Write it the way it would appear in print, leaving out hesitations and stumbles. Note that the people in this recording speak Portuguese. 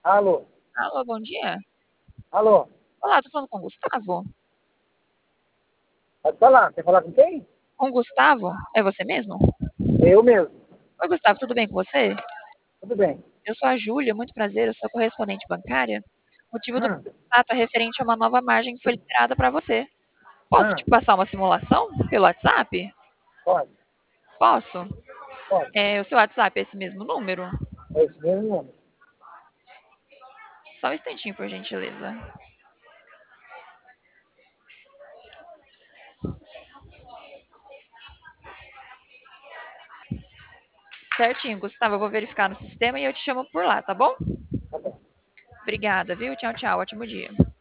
Alô? Alô, bom dia. Alô? Olá, tô falando com o Gustavo. Pode falar. Quer falar com quem? Com o Gustavo? É você mesmo? Eu mesmo. Oi, Gustavo, tudo bem com você? Tudo bem. Eu sou a Júlia, muito prazer, eu sou correspondente bancária. O motivo do Hum, contato é referente a uma nova margem que foi liberada para você. Posso te hum, passar uma simulação pelo WhatsApp? pode, Posso? pode. O seu WhatsApp é esse mesmo número? É esse mesmo nome. Só um instantinho, por gentileza. Certinho, Gustavo, eu vou verificar no sistema e eu te chamo por lá, tá bom? Tá bom. Obrigada, viu? Tchau, tchau, ótimo dia.